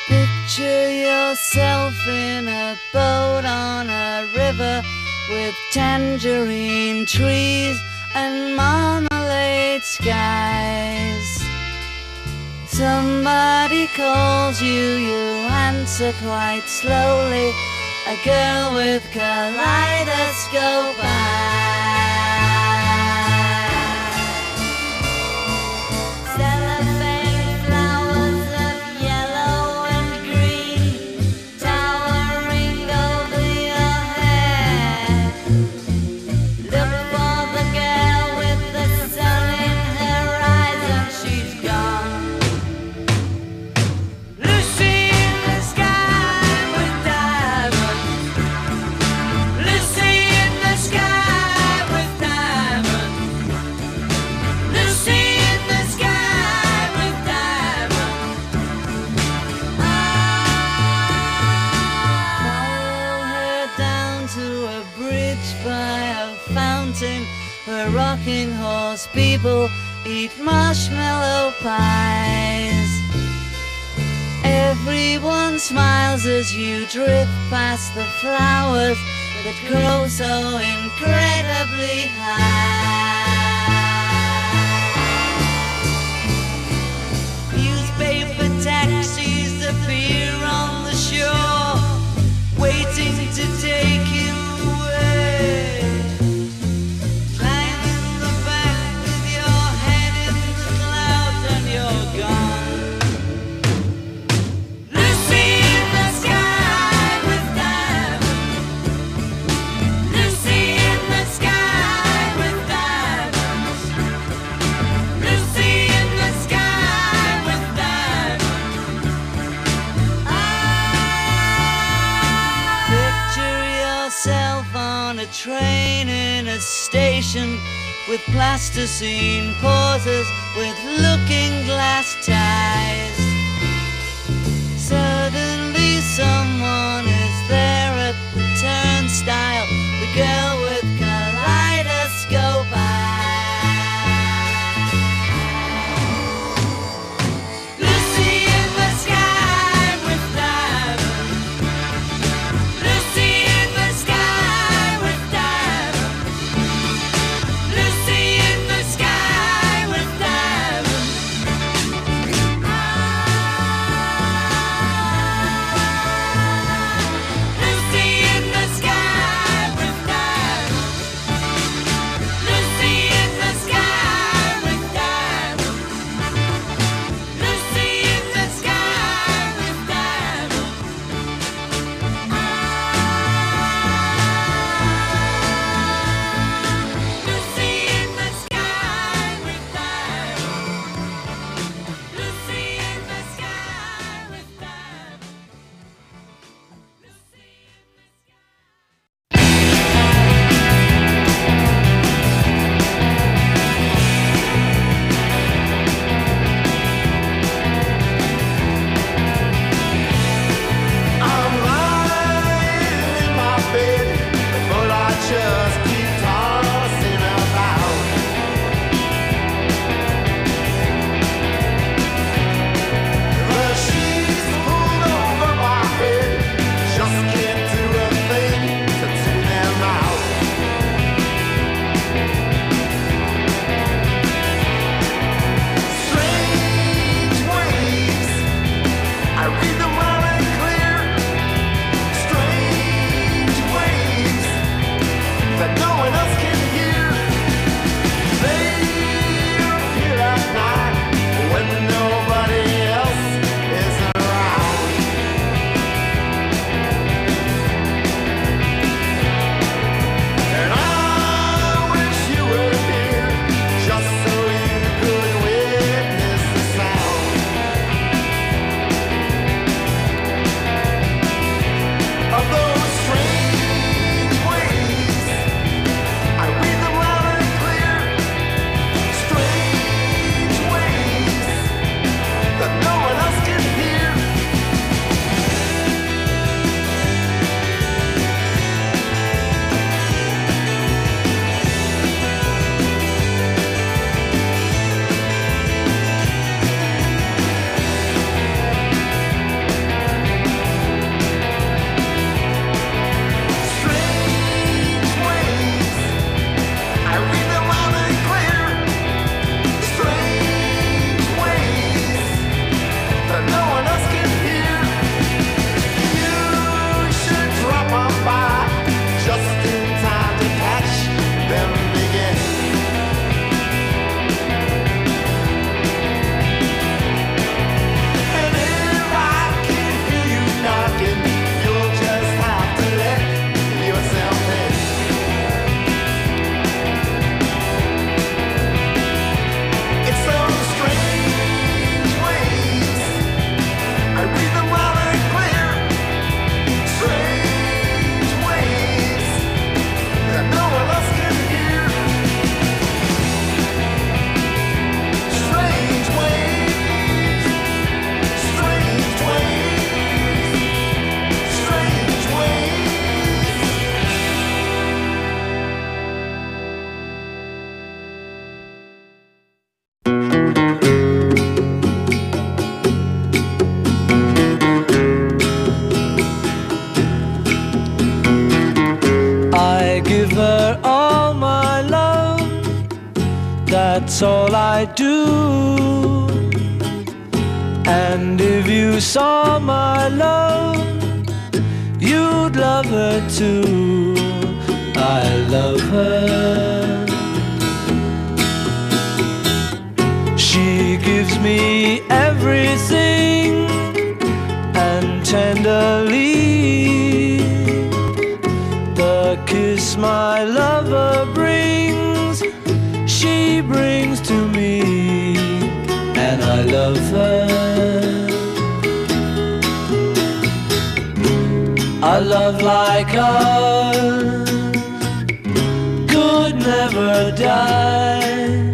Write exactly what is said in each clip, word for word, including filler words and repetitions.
Picture yourself in a boat on a river with tangerine trees and marmalade skies. Somebody calls you, you answer quite slowly. A girl with kaleidoscope eyes. Cellophane flowers of yellow and green towering over your head. Look for the girl with the sun in her eyes and she's gone. Lucy in the sky with diamonds. Lucy in the sky with diamonds. Lucy in the sky with diamonds. Follow her down to a bridge by a fountain where rocking horse people eat marshmallow pies. Everyone smiles as you drift past the flowers that grow so incredibly high. Newspaper taxis appear on the shore, waiting to take you away. Climb in the back with your head in the clouds and you're gone. Lucy in the sky with diamonds. Lucy in the sky with diamonds. Lucy in the sky with diamonds. Picture yourself on a train in a station with plasticine pauses with looking glass ties. Suddenly someone is there at the turnstile, the girl with kaleidoscope eyes. Lucy in the sky with diamonds. Lucy in the sky with diamonds. Lucy in the sky with diamonds. I do. And if you saw my love, you'd love her too. I love her. She gives me everything, and tenderly the kiss my lover brings, she brings to me, and I love her. A love like ours could never die,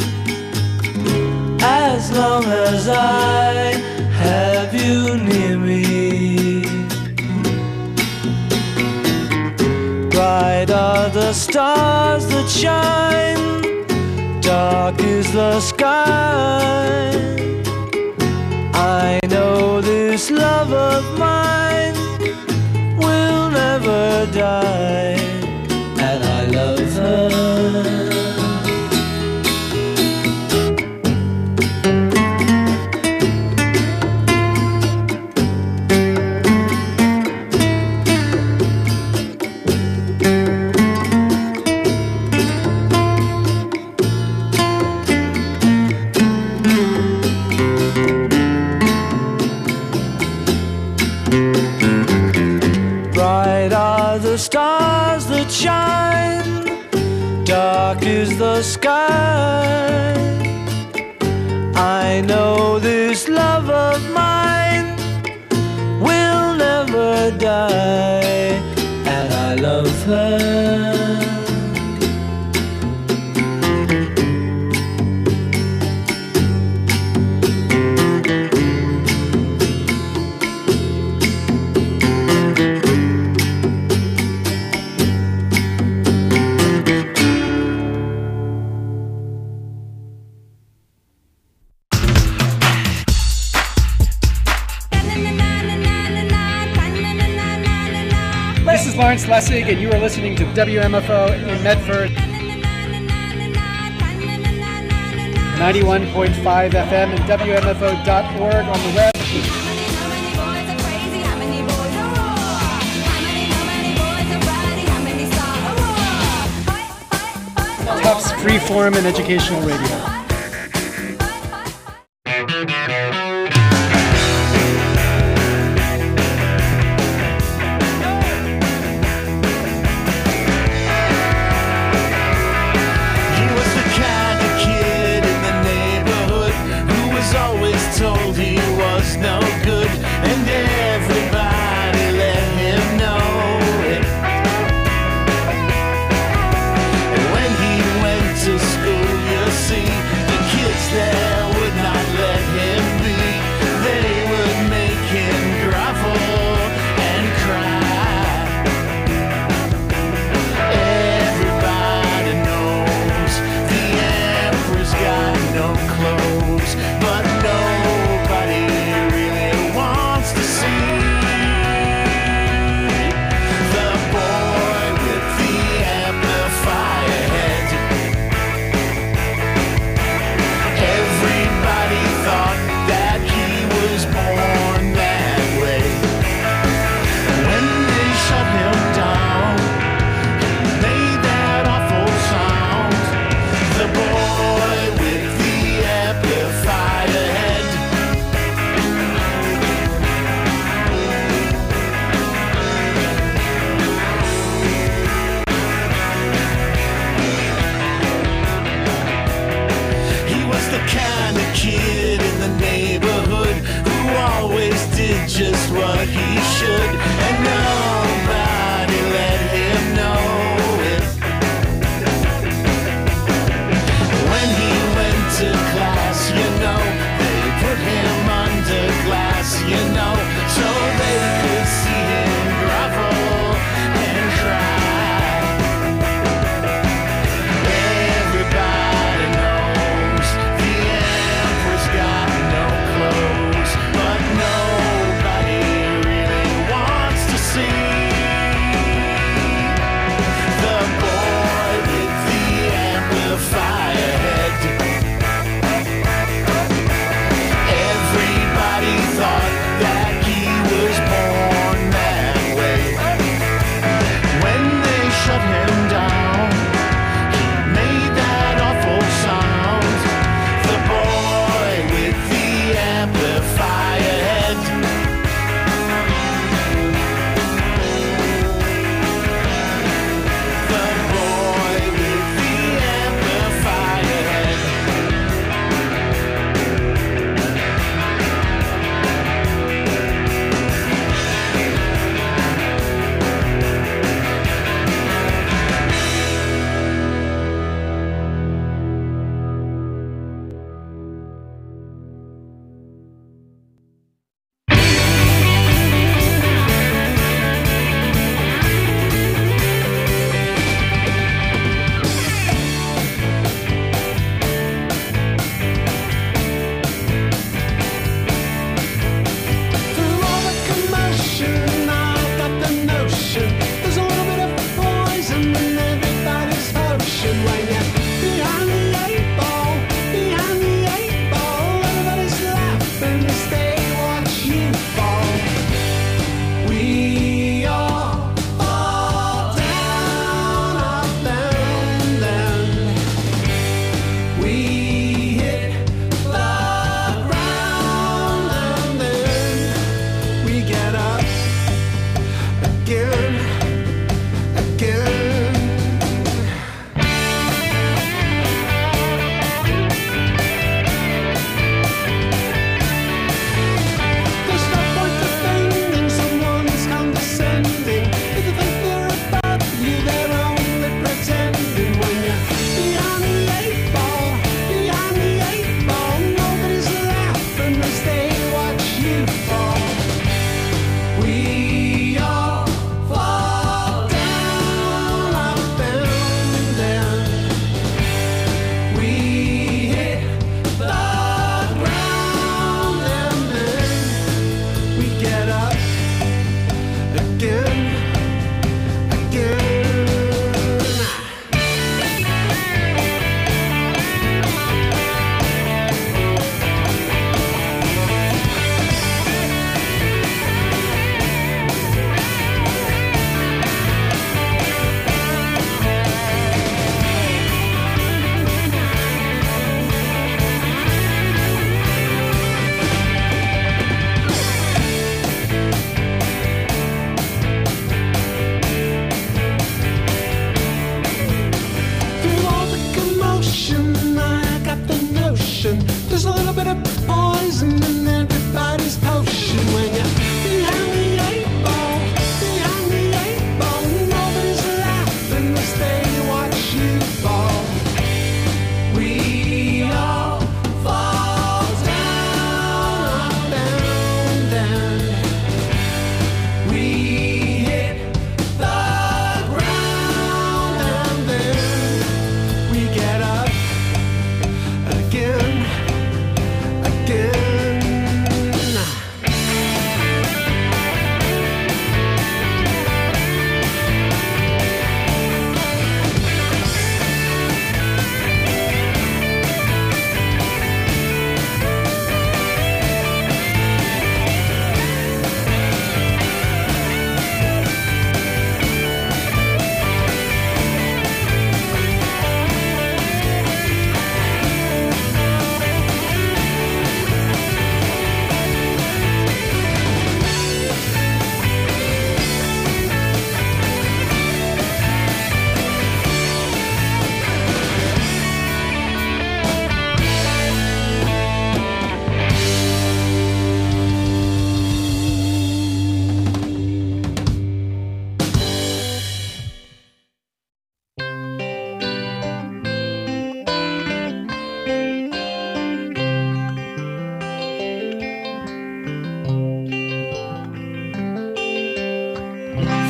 as long as I have you near me. Bright are the stars that shine, dark is the sky. I know this love of mine will never die, and I love her. The stars that shine, dark is the sky. I know this love of mine will never die, and I love her. This is Lawrence Lessig, and you are listening to W M F O in Medford, ninety-one point five F M and W M F O dot org on the web. Tufts Freeform and Educational Radio. Just what he should, and nobody let him know it. When he went to class, you know, they put him under glass, you know, so they could see him grovel and cry. Everybody knows the Emperor's got no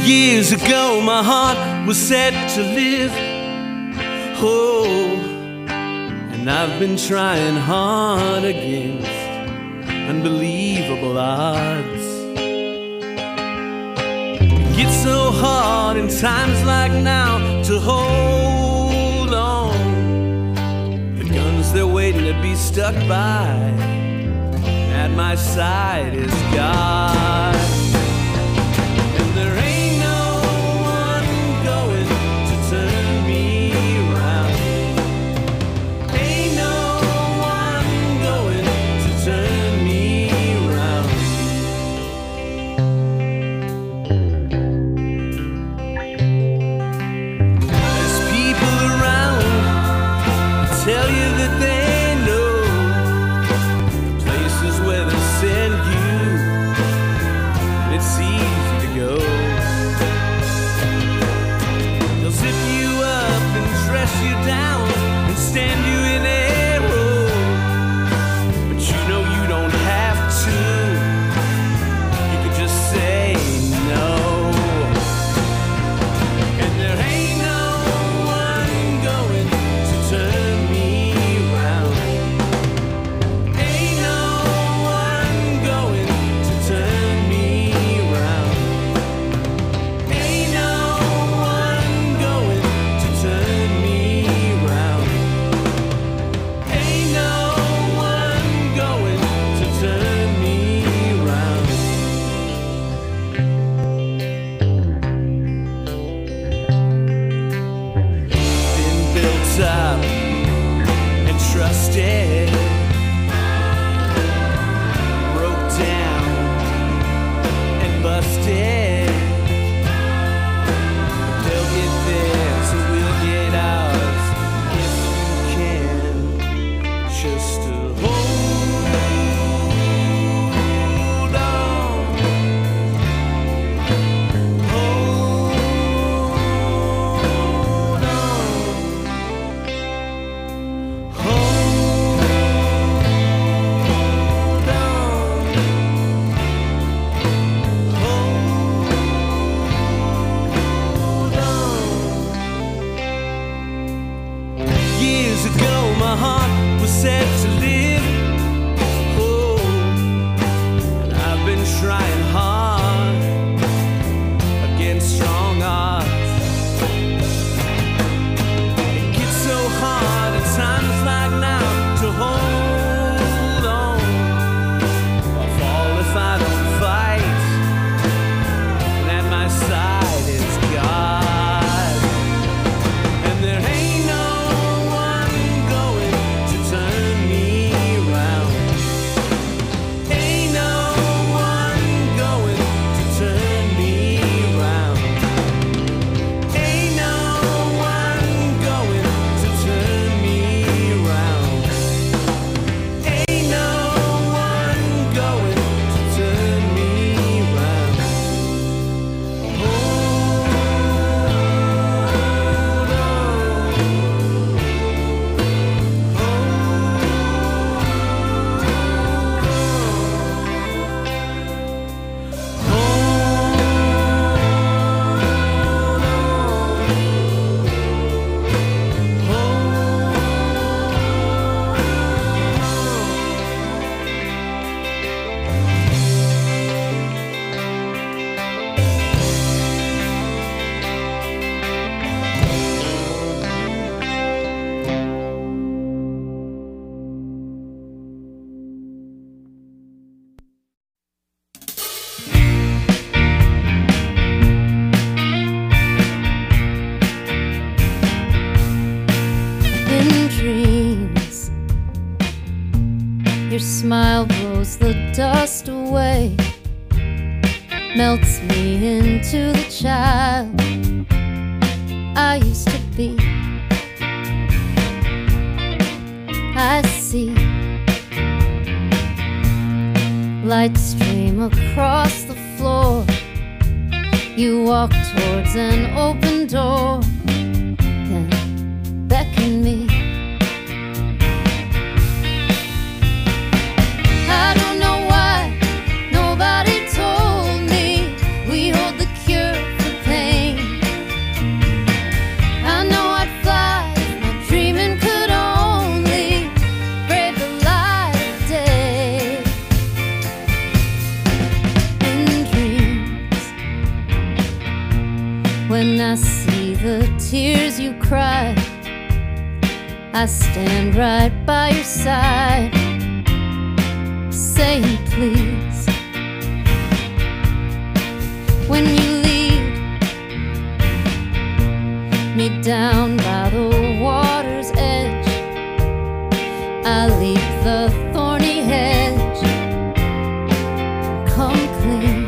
Years ago my heart was set to live. Oh, and I've been trying hard against unbelievable odds. It gets so hard in times like now to hold on. The guns they're waiting to be stuck by, at my side is God. And there ain't no one going to turn me around. Ain't no one going to turn me around. There's people around who tell you that they know the places where they send you, and it's easy to go. They'll zip you up and dress you down and stand you in a row, but you know you don't have to. You could just say no. And there ain't no one going to turn me around. Ain't no one going to turn me around. Ain't no one going to turn me around. Ain't no one going to turn me around. Been built up and trusted, broke down and busted. They'll get theirs, so we'll get ours if you can. Just to hold on, hold on, hold on, hold on. Years ago my heart was set to live. Oh, and I've been trying hard against strong odds. It gets so hard at times like now to hold on. I'll fall if I don't fight, and at my side is God. And there ain't no one going to turn me around. Ain't no one going to turn me around. Ain't no one going to turn me around. Ain't no one going to turn me around. Hold In dreams, your smile blows the dust away, melts me into the child I used to be. I see light stream across the floor. You walk towards an open door, then beckon me. I don't know why nobody told me we hold the cure for When I see the tears you cry, I stand right by your side, saying please. When you lead me down by the water's edge, I leap the thorny hedge, come clean.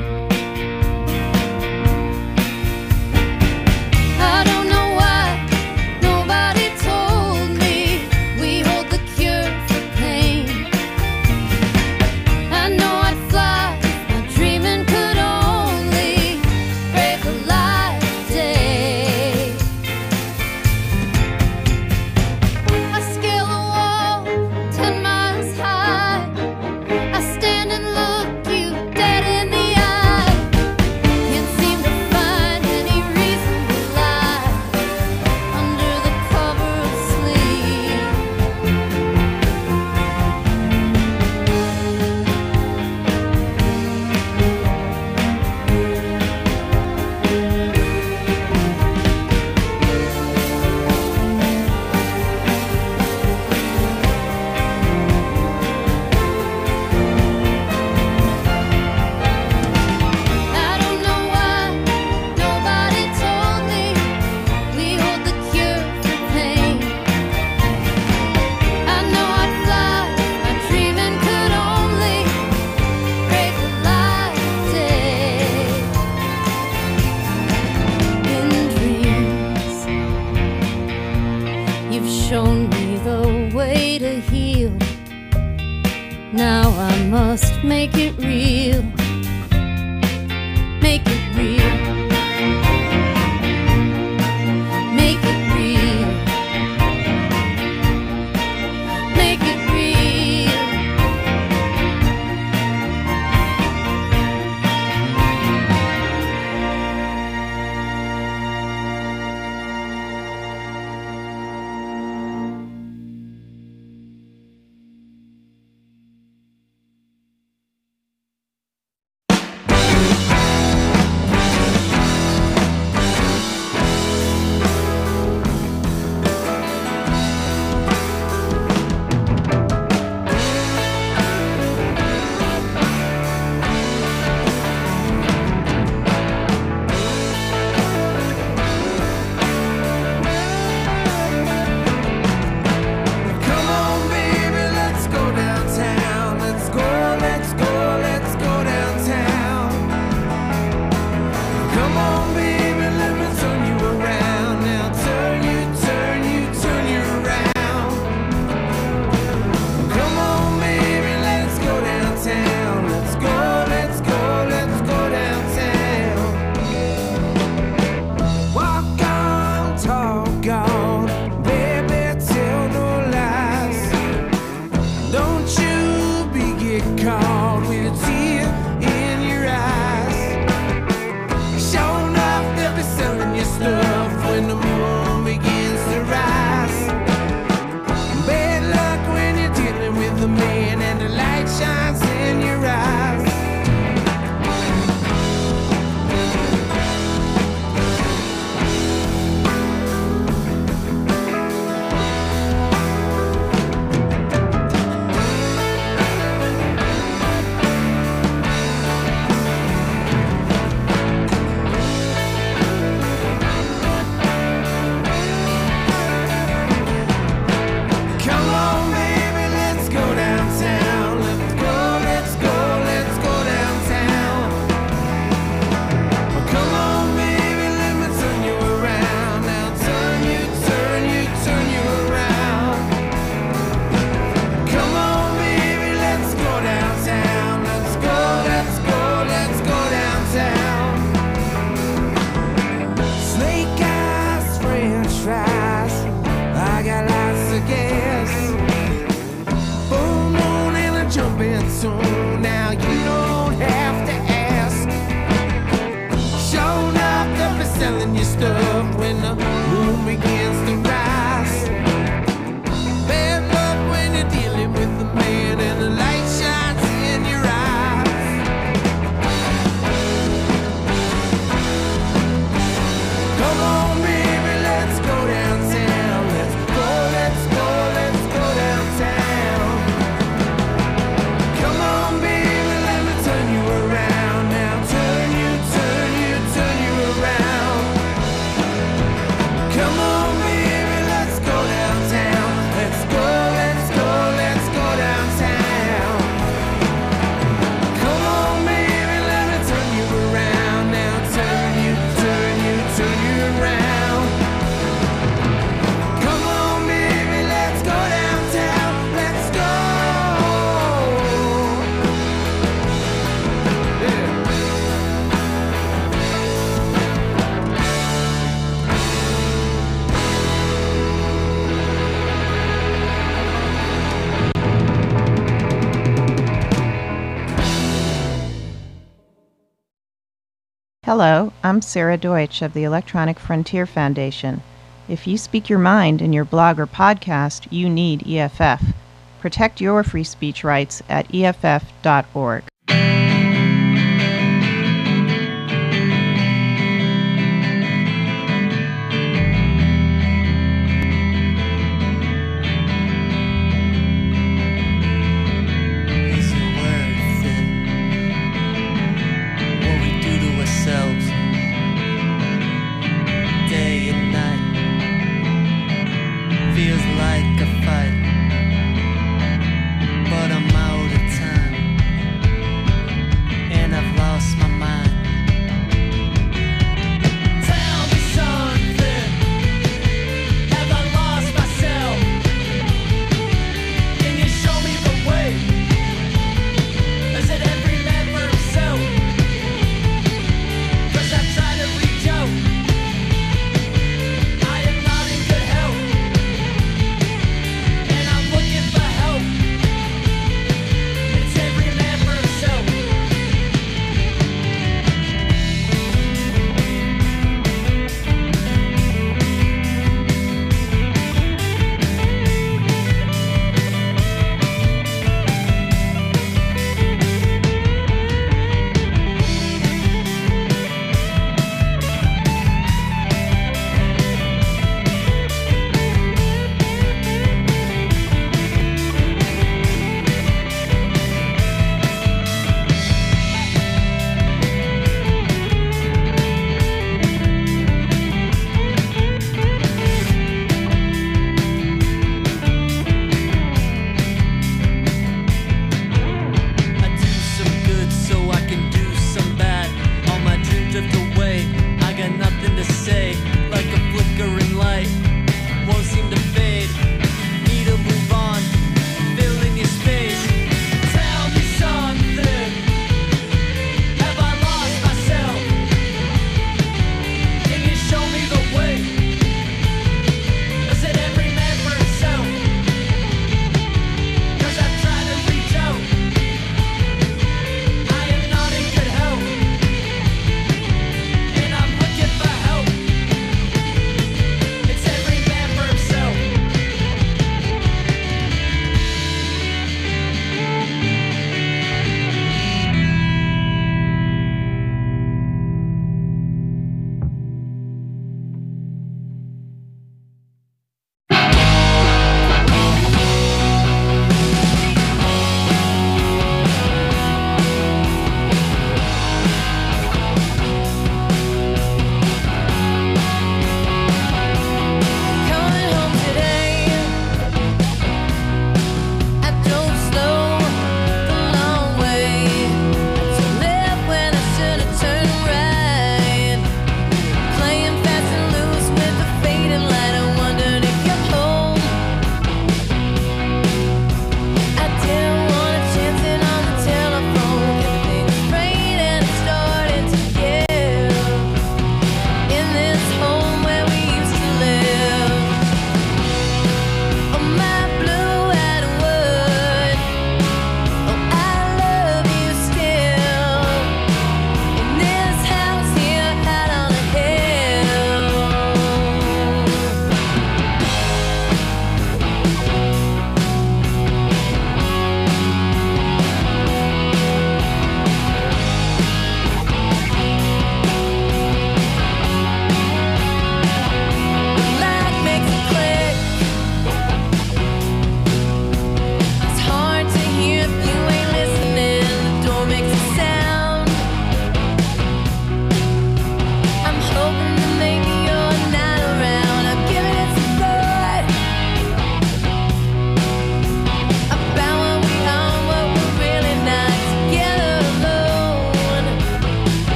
I don't know why nobody told me we hold the cure for pain. I know I'd fly if my dreaming could only break a light day. I scale a wall ten miles high. I stand and look you dead in the eye. Can't seem to find any reason to lie under the cover of sleep. I don't know why nobody told me we hold the cure for pain. I know I'd fly if my dreaming could only break a light day. In dreams, you've shown me the way to heal. Now I must make it real. Make it real. Make it real. Make it real. Come on, baby, let's go downtown. Let's go, let's go, let's go downtown. Come on, baby, let me turn you around. Now turn you, turn you, turn you around. Come on, baby, let's go downtown. Let's go, let's go, let's go downtown. Walk on, talk on, baby, tell no lies. Don't you be get caught with a tear in your eyes. Sure enough, they'll be selling your stuff when the moon begins to rise. Bad luck when you're dealing with the man and the light shines in your eyes. Come on, baby, let's go downtown. Let's go, let's go, let's go downtown. Come on, baby, let me turn you around. Now turn you, turn you, turn you around. Come on, baby, let's go downtown. Let's go, let's go, let's go downtown. Snake eyes, French fries. I got lots of gas. Full moon and a jumping soon. Now you don't have to ask. Sure enough, they'll be selling your stuff when the moon begins to rise. Bad luck when you're dealing with the man and the light shines in your eyes. Come Hello, I'm Sarah Deutsch of the Electronic Frontier Foundation. If you speak your mind in your blog or podcast, you need E F F. Protect your free speech rights at E F F dot org. Feels like a fight, but I'm out of time.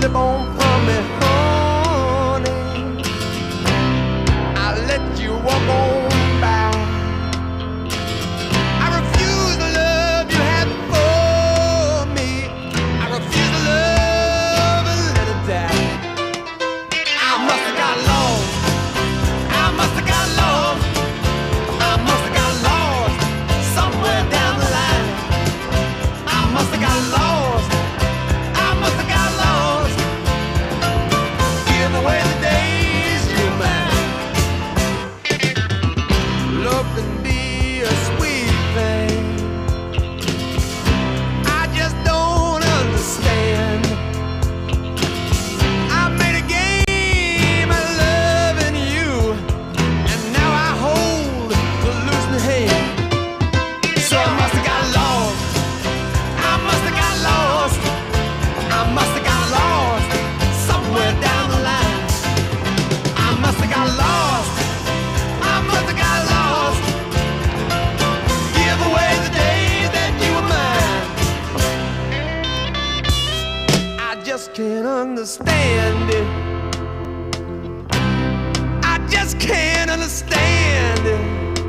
slip on from me, honey. I let you walk on by. I refuse the love you had for me. I refuse the love and let it die. I must have got lost. I must have got lost. I must have got lost somewhere down the line. I must have got lost. I must have got lost. Give away the days you're mine. Love can be a sweet thing. I just don't understand. I made a game of loving you, and now I hold the losing hand. So I must have got lost. I must have got lost. I must have got lost somewhere down the line. I must have got lost. I must have got lost. Give away the days that you were mine. I just can't understand it. I just can't understand it.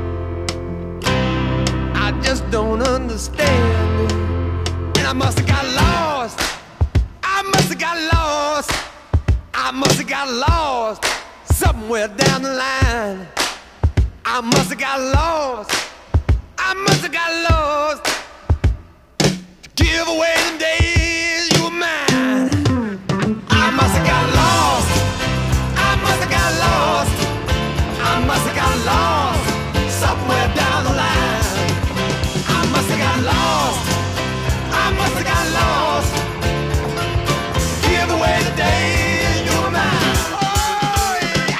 I just don't understand it. And I must have got lost. I must have got lost. I must have got lost somewhere down the line. I must have got lost. I must have got lost to give away the days you were mine. I must have got lost. I must have got lost. I must have got lost somewhere down the line. I must have got lost. I must have got lost. Give away the days you were mine. Oh, yeah.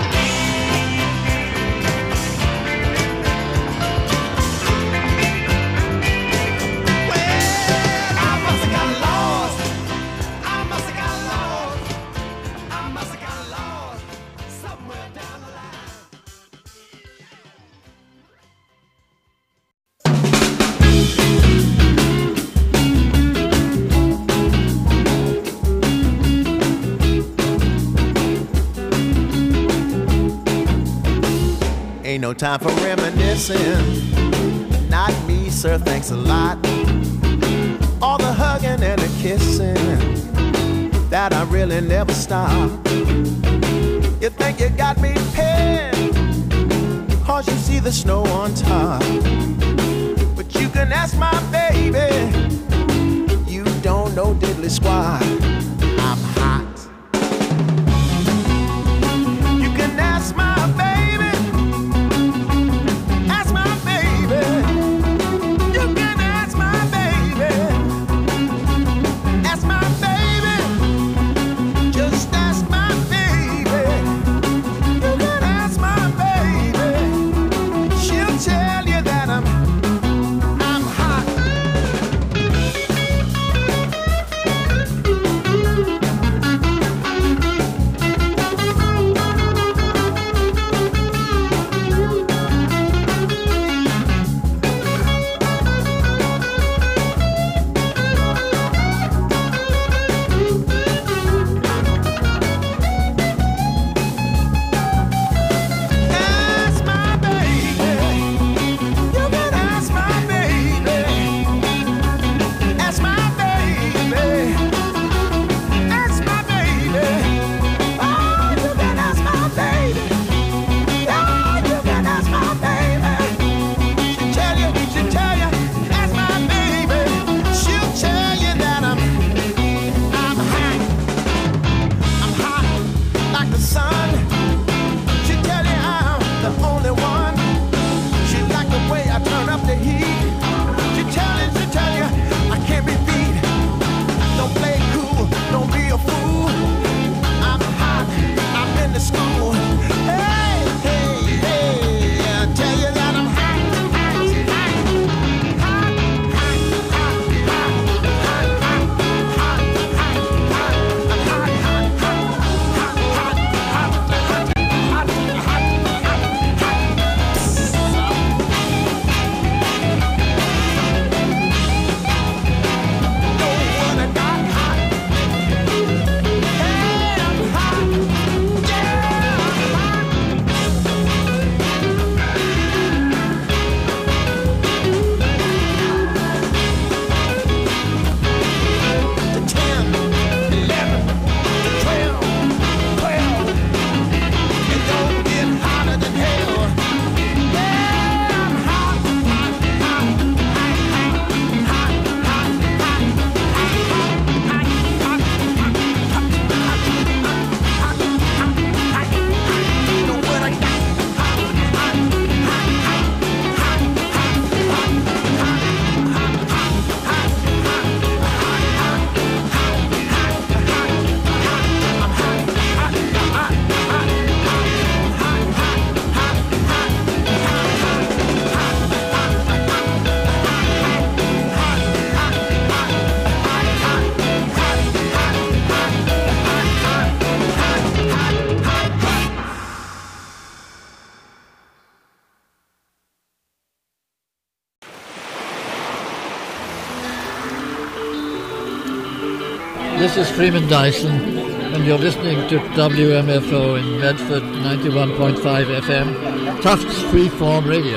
Well, I must have got lost. I must have got lost. I must have got lost somewhere down the line. Ain't no time for reminiscing. Not me, sir, thanks a lot. All the hugging and the kissing that I really never stop. You think you got me pinned, cause you see the snow on top. But you can ask my baby, you don't know diddly squat. I'm hot. You can ask my baby, ask my baby. You can ask my baby, ask my baby. Just ask my baby. You can ask my baby. She'll tell you that I'm I'm hot. This is Freeman Dyson, and you're listening to W M F O in Medford, ninety-one point five F M, Tufts Freeform Radio.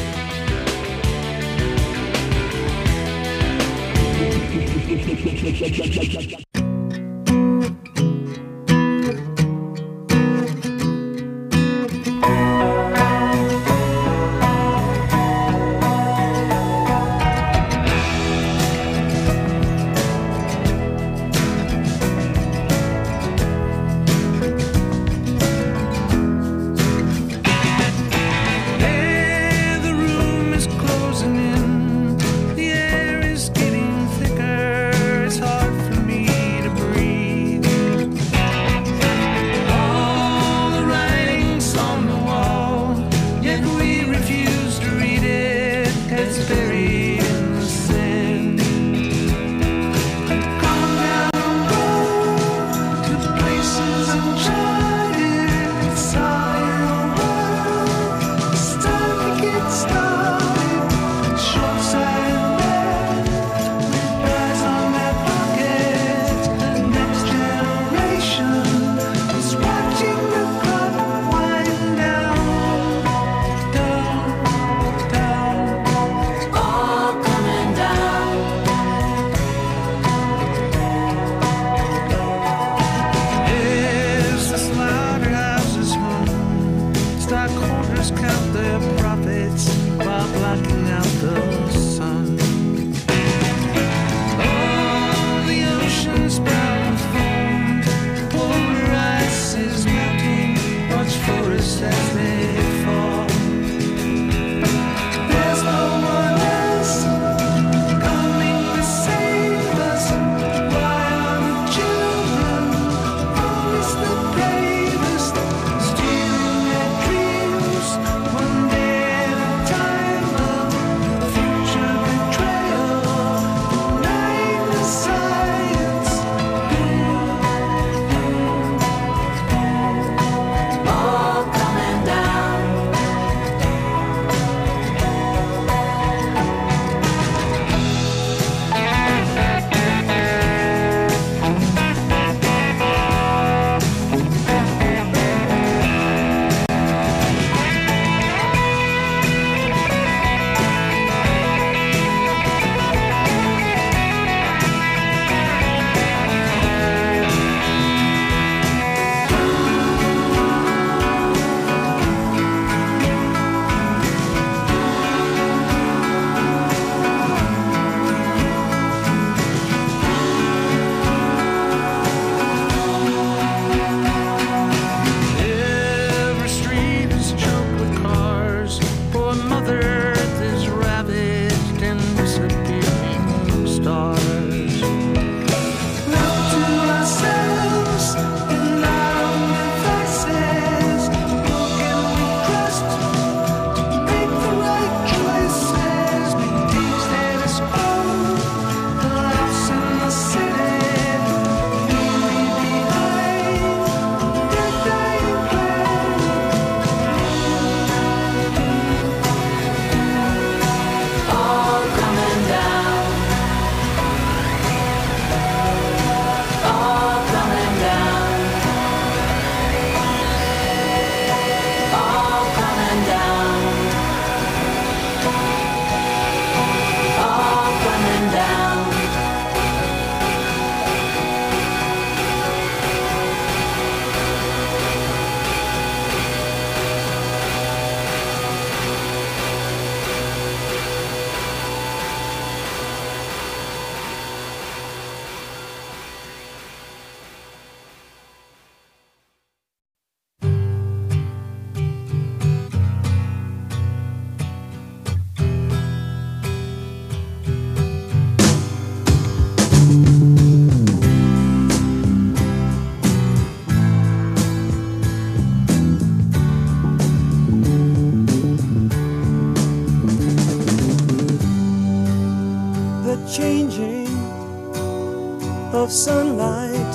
of sunlight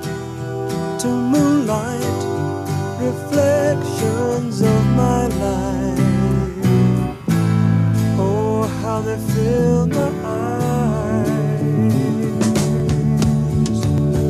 to moonlight, reflections of my life. Oh, how they fill my eyes.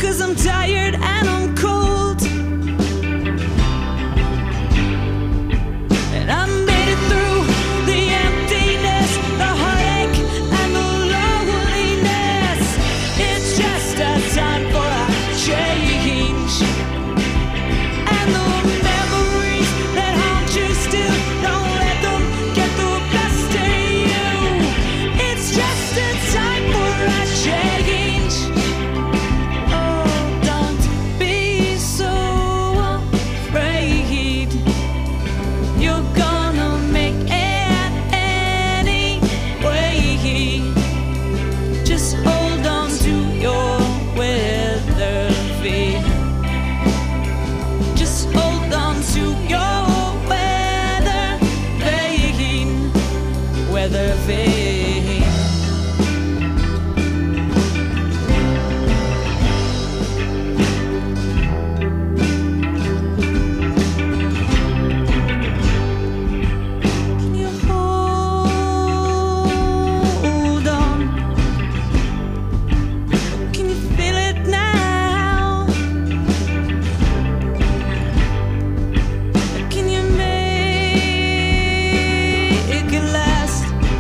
'cause I'm tired and I'm cold. And I made it through the emptiness, the heartache, and the loneliness. It's just a time for a change. And the memories that haunt you still, don't let them get the best of you. It's just a time for a change. Oh, don't be so afraid. You're gonna make it anyway. Just hold on to your weather vane. Just hold on to your weather vane. Weather vane. Can you hold on? Can you feel it now? Can you make it last?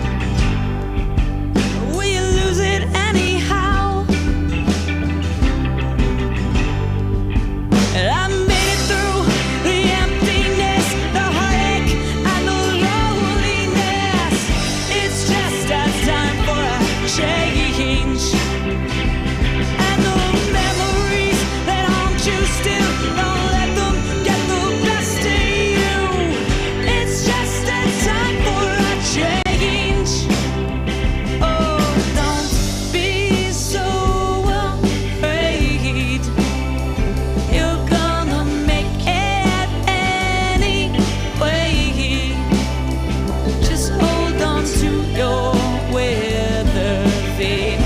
Will you lose it anyhow? And I made it through the emptiness, the heartache, and the loneliness. It's just a time for a change. And the memories that haunt you still, don't let them get the best of you. It's just a time for a change. Oh, don't be so afraid. You're gonna make it anyway. Just hold on to your weather vane.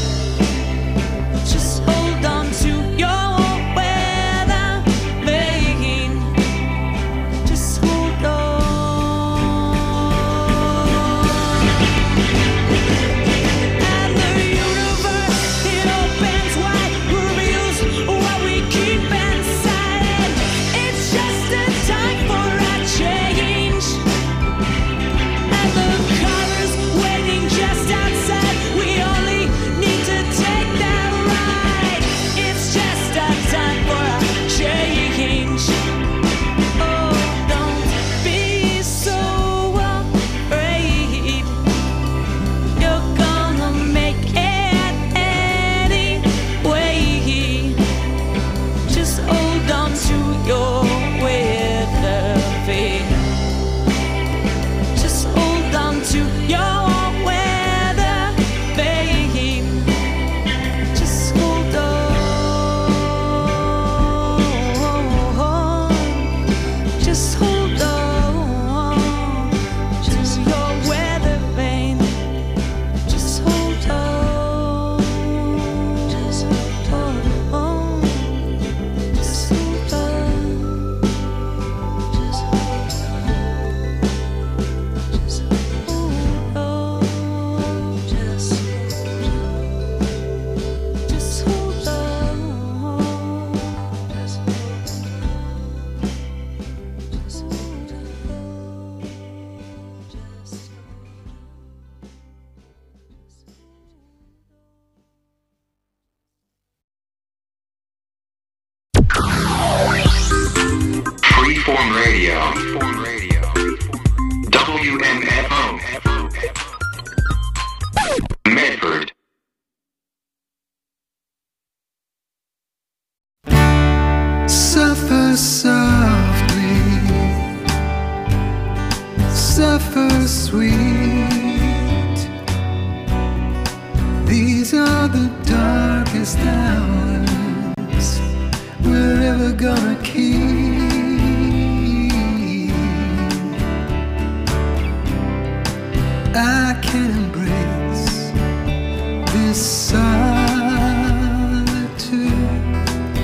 Just hold on to your weather vane. Just hold on. And the universe, it opens wide, reveals what we keep inside. It's just a time for a change. And the colors waiting just outside. We only need to take that ride. It's just a time for a change. Oh, don't be so afraid. You're gonna make it anyway. Just hold on to your weather vane. Just hold on to your weather vane. Just hold on. Just hold on to your weather vane. Just hold on. Just hold on. Just hold on. Just hold on. Just hold on. Just just hold on. Just just hold on. Just Freeform Radio. W M F O. Medford. Suffer softly, suffer sweet. These are the darkest hours we're ever gonna keep.